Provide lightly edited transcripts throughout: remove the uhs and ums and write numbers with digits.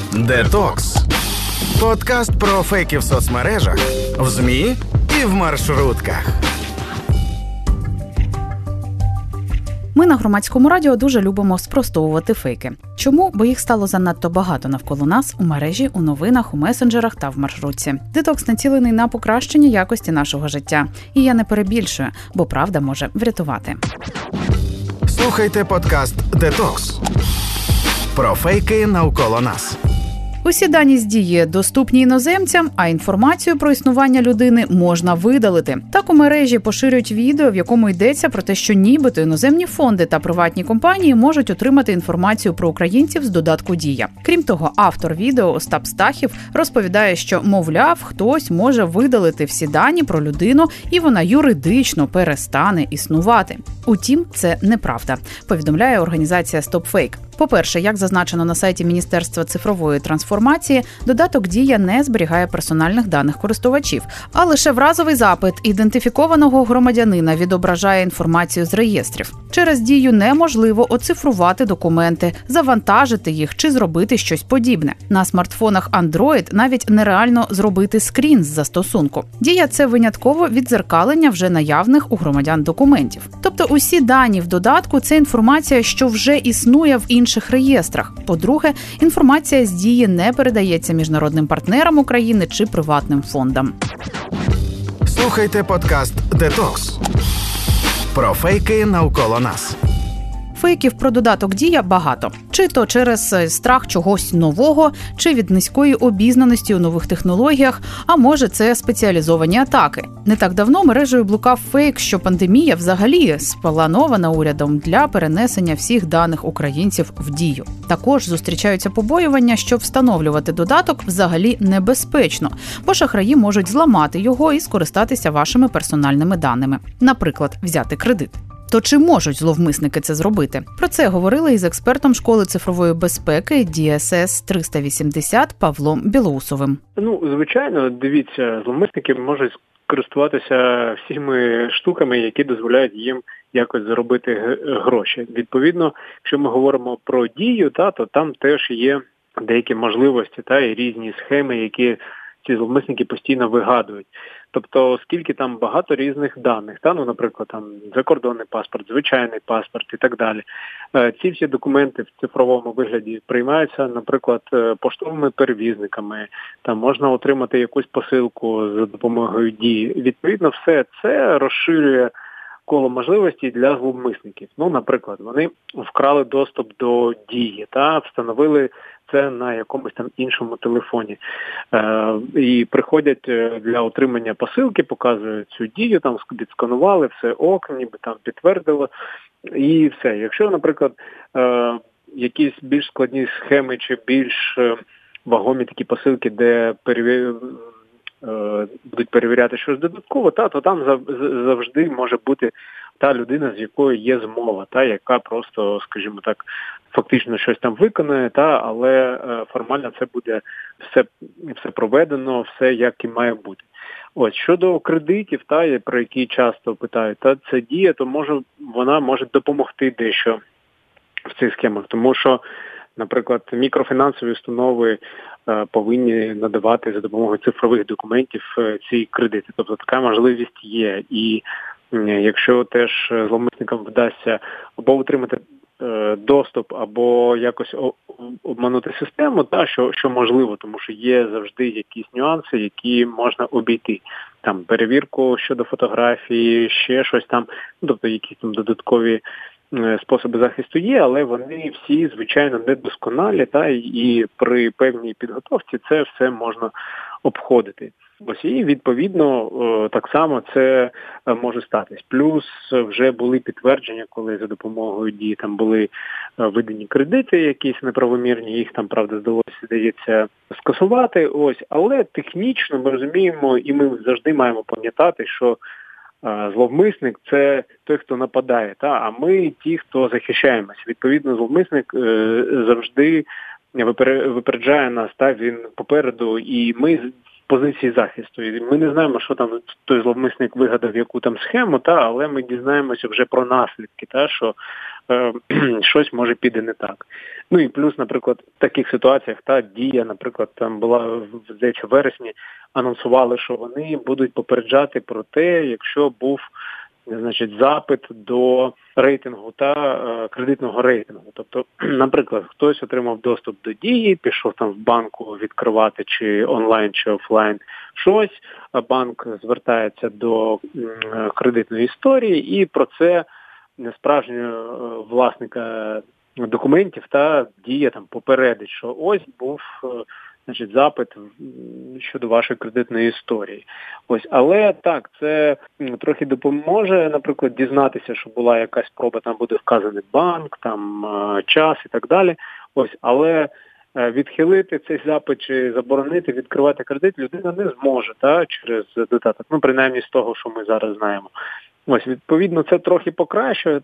Детокс. Подкаст про фейки в соцмережах, в ЗМІ і в маршрутках. Ми на Громадському радіо дуже любимо спростовувати фейки. Чому? Бо їх стало занадто багато навколо нас, у мережі, у новинах, у месенджерах та в маршрутці. Детокс націлений на покращення якості нашого життя. І я не перебільшую, бо правда може врятувати. Слухайте подкаст «Детокс» про фейки навколо нас. Усі дані з Дії доступні іноземцям, а інформацію про існування людини можна видалити. Так у мережі поширюють відео, в якому йдеться про те, що нібито іноземні фонди та приватні компанії можуть отримати інформацію про українців з додатку «Дія». Крім того, автор відео Остап Стахів розповідає, що, мовляв, хтось може видалити всі дані про людину і вона юридично перестане існувати. Утім, це неправда, повідомляє організація StopFake. По-перше, як зазначено на сайті Міністерства цифрової трансформації, додаток «Дія» не зберігає персональних даних користувачів, а лише вразовий запит ідентифікованого громадянина відображає інформацію з реєстрів. Через «Дію» неможливо оцифрувати документи, завантажити їх чи зробити щось подібне. На смартфонах Android навіть нереально зробити скрін з застосунку. «Дія» – це винятково віддзеркалення вже наявних у громадян документів. Тобто усі дані в додатку – це інформація, що вже існує в інших реєстрах. По-друге, інформація з «Дії» не передається міжнародним партнерам України чи приватним фондам. Слухайте подкаст «Детокс» про фейки навколо нас. Фейків про додаток «Дія» багато. Чи то через страх чогось нового, чи від низької обізнаності у нових технологіях, а може це спеціалізовані атаки. Не так давно мережею блукав фейк, що пандемія взагалі спланована урядом для перенесення всіх даних українців в «Дію». Також зустрічаються побоювання, що встановлювати додаток взагалі небезпечно, бо шахраї можуть зламати його і скористатися вашими персональними даними. Наприклад, взяти кредит. То чи можуть зловмисники це зробити? Про це говорили із експертом школи цифрової безпеки DSS 380 Павлом Білоусовим. Звичайно, дивіться, зловмисники можуть користуватися всіми штуками, які дозволяють їм якось заробити гроші. Відповідно, якщо ми говоримо про «Дію», то там теж є деякі можливості і різні схеми, які ці зловмисники постійно вигадують. Тобто, оскільки там багато різних даних, наприклад, там закордонний паспорт, звичайний паспорт і так далі. Ці всі документи в цифровому вигляді приймаються, наприклад, поштовими перевізниками, там можна отримати якусь посилку за допомогою «Дії». Відповідно, все це розширює коло можливостей для зловмисників. Наприклад, вони вкрали доступ до «Дії» та встановили це на якомусь там іншому телефоні. І приходять для отримання посилки, показують цю «Дію», там відсканували, все ок, ніби там підтвердило, і все. Якщо, наприклад, якісь більш складні схеми чи більш вагомі такі посилки, де будуть перевіряти щось додатково, то там завжди може бути та людина, з якою є змова, яка просто, скажімо так, фактично щось там виконує, але формально це буде все проведено, все як і має бути. Ось, щодо кредитів, про які часто питають, це «Дія», то вона може допомогти дещо в цих схемах, тому що, наприклад, мікрофінансові установи повинні надавати за допомогою цифрових документів ці кредити. Тобто така можливість є. І якщо теж зловмисникам вдасться або отримати доступ, або якось обманути систему, що можливо, тому що є завжди якісь нюанси, які можна обійти. Там перевірку щодо фотографії, ще щось там, тобто якісь там додаткові способи захисту є, але вони всі, звичайно, недосконалі, і при певній підготовці це все можна обходити. Ось, і, відповідно, так само це може статись. Плюс вже були підтвердження, коли за допомогою «Дії» там були видані кредити якісь неправомірні, їх там, правда, здається, скасувати. Ось, але технічно ми розуміємо, і ми завжди маємо пам'ятати, що зловмисник – це той, хто нападає, а ми ті, хто захищаємось. Відповідно, зловмисник завжди випереджає нас, він попереду, і ми в позиції захисту. І ми не знаємо, що там той зловмисник вигадав, яку там схему, але ми дізнаємося вже про наслідки, що щось може піде не так. Ну і плюс, наприклад, в таких ситуаціях Дія, наприклад, там була, здається, в вересні, анонсували, що вони будуть попереджати про те, якщо був, значить, запит до рейтингу та кредитного рейтингу. Тобто, наприклад, хтось отримав доступ до Дії, пішов там в банку відкривати чи онлайн, чи офлайн щось, а банк звертається до кредитної історії і про це справжнього власника документів Дія там попередить, що ось був, значить, запит щодо вашої кредитної історії. Ось, але так, це трохи допоможе, наприклад, дізнатися, що була якась спроба, там буде вказаний банк, там час і так далі. Ось, але відхилити цей запит чи заборонити відкривати кредит людина не зможе, через додаток. Ну, принаймні з того, що ми зараз знаємо. Ось, відповідно, це трохи покращує,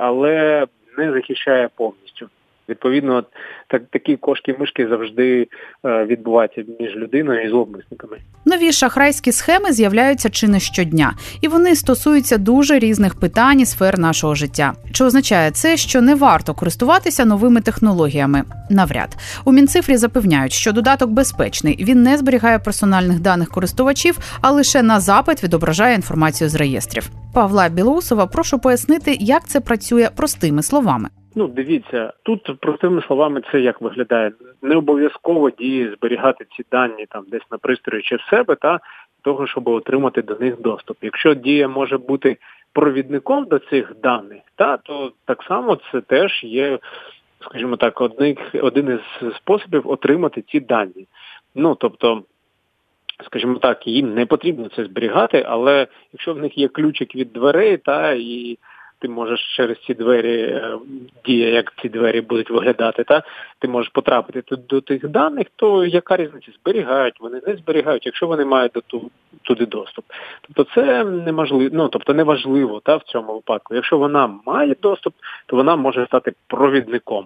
але не захищає повністю. Відповідно, такі кошки-мишки завжди відбуваються між людиною і зловмисниками. Нові шахрайські схеми з'являються чи не щодня, і вони стосуються дуже різних питань і сфер нашого життя. Чи означає це, що не варто користуватися новими технологіями? Навряд. У Мінцифрі запевняють, що додаток безпечний. Він не зберігає персональних даних користувачів, а лише на запит відображає інформацію з реєстрів. Павла Білоусова прошу пояснити, як це працює простими словами. Ну, дивіться, тут простими словами це як виглядає. Не обов'язково Дії зберігати ці дані там десь на пристрої чи в себе, того, щоб отримати до них доступ. Якщо Дія може бути провідником до цих даних, то так само це теж є, скажімо так, один із способів отримати ці дані. Ну, тобто, скажімо так, їм не потрібно це зберігати, але якщо в них є ключик від дверей, і ти можеш через ці двері, Дія, як ці двері будуть виглядати, ти можеш потрапити до тих даних, то яка різниця? Зберігають, вони не зберігають, якщо вони мають туди доступ. Тобто це неможливо, неважливо в цьому випадку. Якщо вона має доступ, то вона може стати провідником.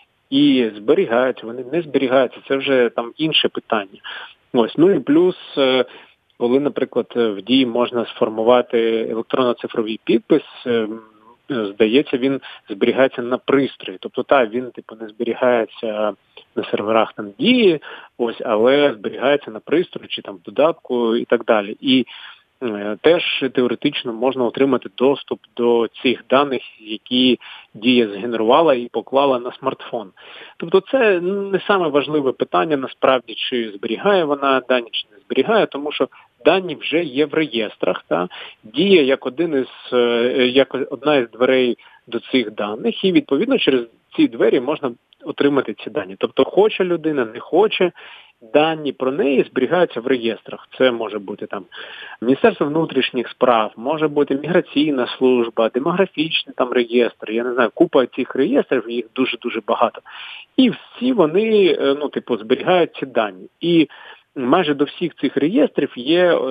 І зберігаються, вони не зберігаються, це вже там інше питання. Ось, ну і плюс, коли, наприклад, в Дії можна сформувати електронно-цифровий підпис, здається, він зберігається на пристрої. Тобто, він, не зберігається на серверах там Дії, ось, але зберігається на пристрої чи там в додатку і так далі. І теж теоретично можна отримати доступ до цих даних, які Дія згенерувала і поклала на смартфон. Тобто це не саме важливе питання, насправді, чи зберігає вона дані, чи не зберігає, тому що дані вже є в реєстрах. Дія як одна із дверей до цих даних, і відповідно через ці двері можна отримати ці дані. Тобто хоче людина, не хоче, дані про неї зберігаються в реєстрах. Це може бути там Міністерство внутрішніх справ, може бути міграційна служба, демографічний там реєстр, я не знаю, купа цих реєстрів, їх дуже-дуже багато. І всі вони, зберігають ці дані. І майже до всіх цих реєстрів є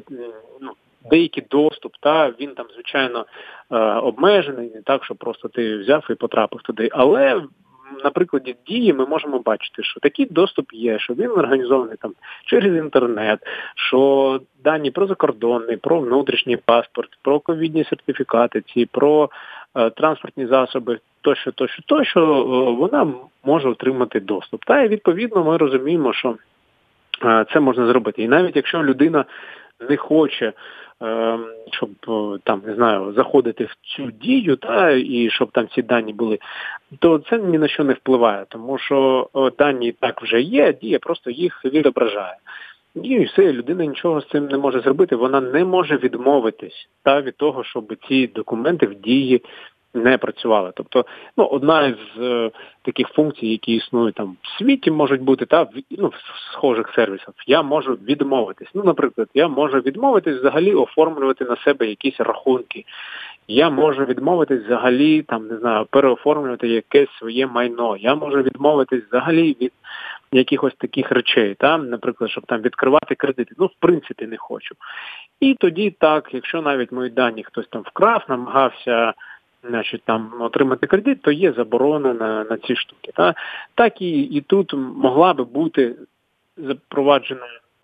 деякий доступ, він там, звичайно, обмежений, не так, що просто ти взяв і потрапив туди. Але на прикладі Дії ми можемо бачити, що такий доступ є, що він організований там через інтернет, що дані про закордонний, про внутрішній паспорт, про ковідні сертифікати, про транспортні засоби, тощо, вона може отримати доступ. І відповідно ми розуміємо, що це можна зробити. І навіть якщо людина не хоче, щоб заходити в цю Дію, і щоб там ці дані були, то це ні на що не впливає, тому що дані і так вже є, Дія просто їх відображає. І все, людина нічого з цим не може зробити, вона не може відмовитись від того, щоб ці документи в Дії не працювали. Тобто, одна із таких функцій, які існують там в світі, можуть бути в схожих сервісах. Я можу відмовитись. Наприклад, я можу відмовитись взагалі оформлювати на себе якісь рахунки. Я можу відмовитись взагалі переоформлювати якесь своє майно. Я можу відмовитись взагалі від якихось таких речей, наприклад, щоб там відкривати кредити. В принципі, не хочу. І тоді якщо навіть мої дані хтось там вкрав, намагався отримати кредит, то є заборона на ці штуки. Так і тут могла би бути запроваджена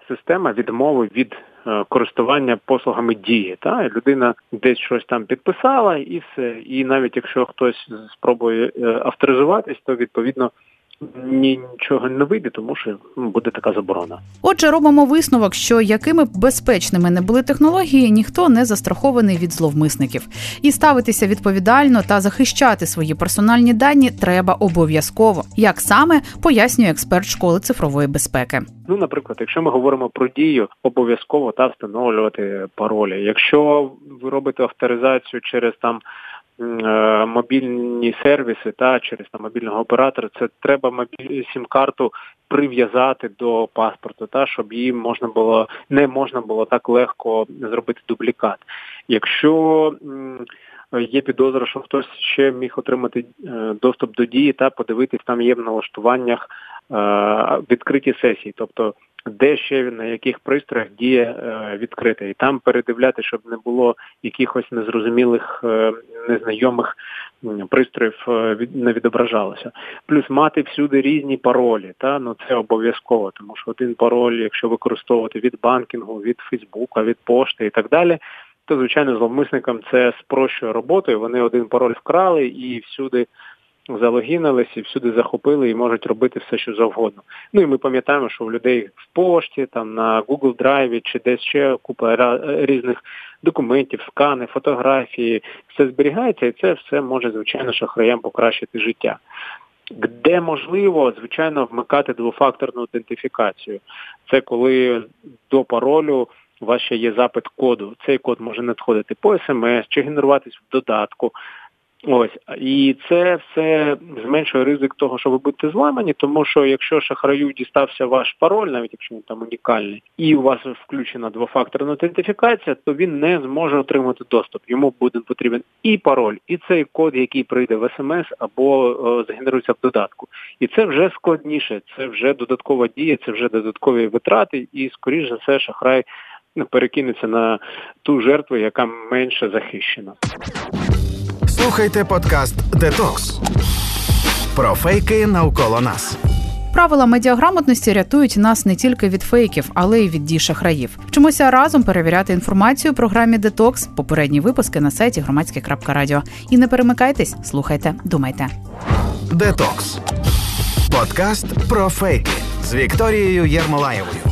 система відмови від користування послугами Дії. Та? Людина десь щось там підписала і все. І навіть якщо хтось спробує авторизуватись, то відповідно нічого не вийде, тому що буде така заборона. Отже, робимо висновок, що якими б безпечними не були технології, ніхто не застрахований від зловмисників. І ставитися відповідально та захищати свої персональні дані треба обов'язково. Як саме, пояснює експерт школи цифрової безпеки. Наприклад, якщо ми говоримо про Дію, обов'язково встановлювати паролі. Якщо ви робите авторизацію через мобільні сервіси через мобільного оператора, це треба сім-карту прив'язати до паспорту, щоб її не можна було так легко зробити дублікат. Якщо є підозра, що хтось ще міг отримати доступ до Дії, подивитись, там є в налаштуваннях відкриті сесії, тобто де ще на яких пристроях Дія відкрита. І там передивляти, щоб не було якихось незрозумілих, незнайомих пристроїв не відображалося. Плюс мати всюди різні паролі, це обов'язково, тому що один пароль, якщо використовувати від банкінгу, від Фейсбука, від пошти і так далі, то, звичайно, зловмисникам це спрощує роботу, і вони один пароль вкрали і всюди залогінились, і всюди захопили і можуть робити все, що завгодно. І ми пам'ятаємо, що в людей в пошті, на Google Drive чи десь ще купа різних документів, скани, фотографії, все зберігається, і це все може, звичайно, шахраям покращити життя. Де можливо, звичайно, вмикати двофакторну ідентифікацію. Це коли до паролю у вас ще є запит коду. Цей код може надходити по СМС чи генеруватись в додатку. І це все зменшує ризик того, що ви будете зламані, тому що якщо шахраю дістався ваш пароль, навіть якщо він там унікальний, і у вас включена двофакторна ідентифікація, то він не зможе отримати доступ. Йому буде потрібен і пароль, і цей код, який прийде в СМС або згенерується в додатку. І це вже складніше, це вже додаткова дія, це вже додаткові витрати, і, скоріш за все, шахрай перекинеться на ту жертву, яка менше захищена. Слухайте подкаст «Детокс» про фейки навколо нас. Правила медіаграмотності рятують нас не тільки від фейків, але й від дій шахраїв. Вчимося разом перевіряти інформацію у програмі «Детокс». Попередні випуски на сайті громадське.радіо. І не перемикайтесь, слухайте, думайте. «Детокс» – подкаст про фейки з Вікторією Єрмолаєвою.